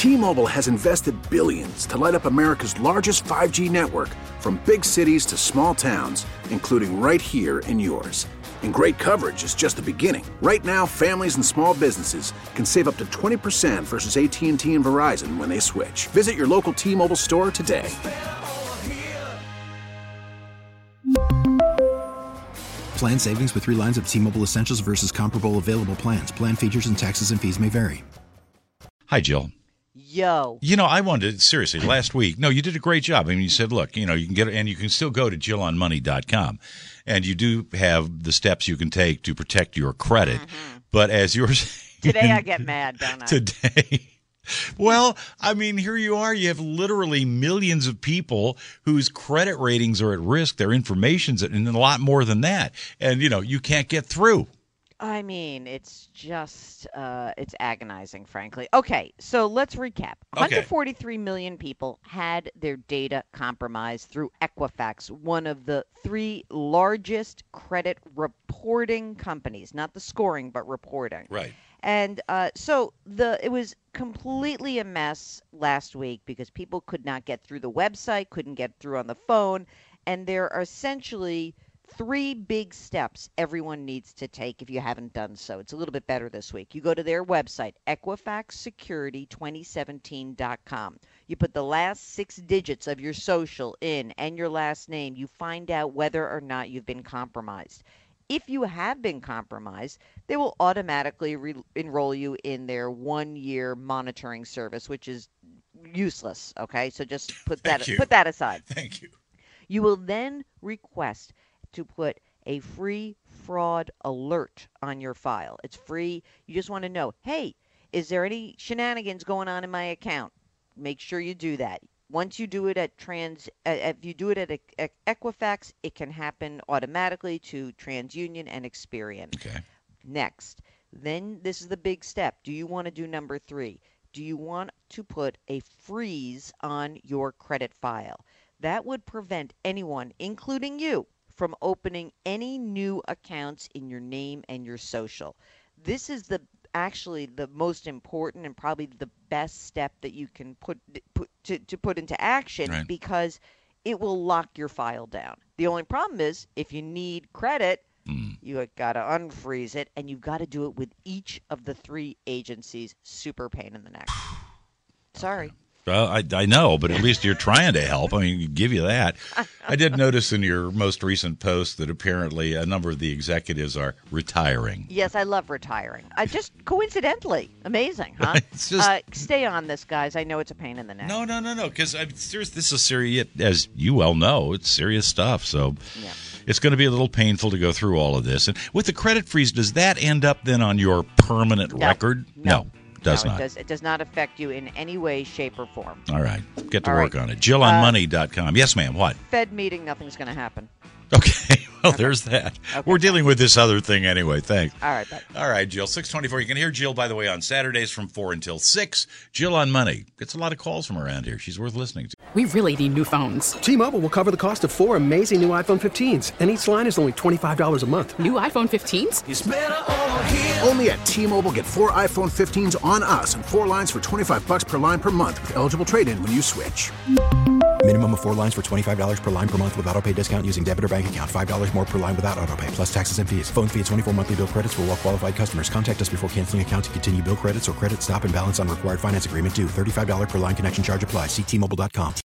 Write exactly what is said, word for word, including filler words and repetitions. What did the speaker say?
T-Mobile has invested billions to light up America's largest five G network, from big cities to small towns, including right here in yours. And great coverage is just the beginning. Right now, families and small businesses can save up to twenty percent versus A T and T and Verizon when they switch. Visit your local T-Mobile store today. Plan savings with three lines of T-Mobile Essentials versus comparable available plans. Plan features and taxes and fees may vary. Hi, Jill. Yo. You know, I wanted, seriously, last week, no, you did a great job. I mean, you said, look, you know, you can get, and you can still go to jill on money dot com, and you do have the steps you can take to protect your credit. Mm-hmm. But as yours. Today I get mad, don't I? Today. Well, I mean, here you are. You have literally millions of people whose credit ratings are at risk. Their information's at, and a lot more than that. And, you know, you can't get through. I mean, it's just, uh, it's agonizing, frankly. Okay, so let's recap. one hundred forty-three okay. million people had their data compromised through Equifax, one of the three largest credit reporting companies. Not the scoring, but reporting. Right. And uh, so the it was completely a mess last week because people could not get through the website, couldn't get through on the phone, and there are essentially three big steps everyone needs to take if you haven't done so. It's a little bit better this week. You go to their website, Equifax Security twenty seventeen dot com. You put the last six digits of your social in and your last name. You find out whether or not you've been compromised. If you have been compromised, they will automatically re- enroll you in their one-year monitoring service, which is useless. Okay, so just put that put that aside. Thank you. You will then request to put a free fraud alert on your file. It's free. You just want to know, hey, is there any shenanigans going on in my account? Make sure you do that. Once you do it at Trans, uh, if you do it at a, a Equifax, it can happen automatically to TransUnion and Experian. Okay. Next, then this is the big step. Do you want to do number three? Do you want to put a freeze on your credit file? That would prevent anyone, including you, from opening any new accounts in your name and your social. This is the actually the most important and probably the best step that you can put, put to, to put into action, right, because it will lock your file down. The only problem is if you need credit, mm. you got to unfreeze it, and you've got to do it with each of the three agencies. Super pain in the neck. Sorry. Okay. Well, I, I know, but at least you're trying to help. I mean, give you that. I did notice in your most recent post that apparently a number of the executives are retiring. Yes, I love retiring. I just coincidentally, amazing, huh? It's just, uh, stay on this, guys. I know it's a pain in the neck. No, no, no, no. Because I mean, serious, this is serious, as you well know. It's serious stuff. So yeah. It's going to be a little painful to go through all of this. And with the credit freeze, does that end up then on your permanent no. record? No. no. Does no, not. It does, it does not affect you in any way, shape, or form. All right. Get to All work right. on it. jill on money dot com. Uh, yes, ma'am. What? Fed meeting, nothing's going to happen. Okay. Well, okay. there's that. Okay. We're dealing with this other thing anyway. Thanks. All right. Bye. All right, Jill. six twenty-four. You can hear Jill, by the way, on Saturdays from four until six. Jill on Money. Gets a lot of calls from around here. She's worth listening to. We really need new phones. T-Mobile will cover the cost of four amazing new iPhone fifteens, and each line is only twenty-five dollars a month. New iPhone fifteens? It's better over here. Only at T-Mobile, get four iPhone fifteens on us and four lines for twenty-five bucks per line per month with eligible trade-in when you switch. Minimum of four lines for twenty-five dollars per line per month with autopay discount using debit or bank account. five dollars more per line without autopay, plus taxes and fees. Phone fee at twenty-four monthly bill credits for well-qualified customers. Contact us before canceling account to continue bill credits or credit stop and balance on required finance agreement due. thirty-five dollars per line connection charge applies. See T Mobile dot com.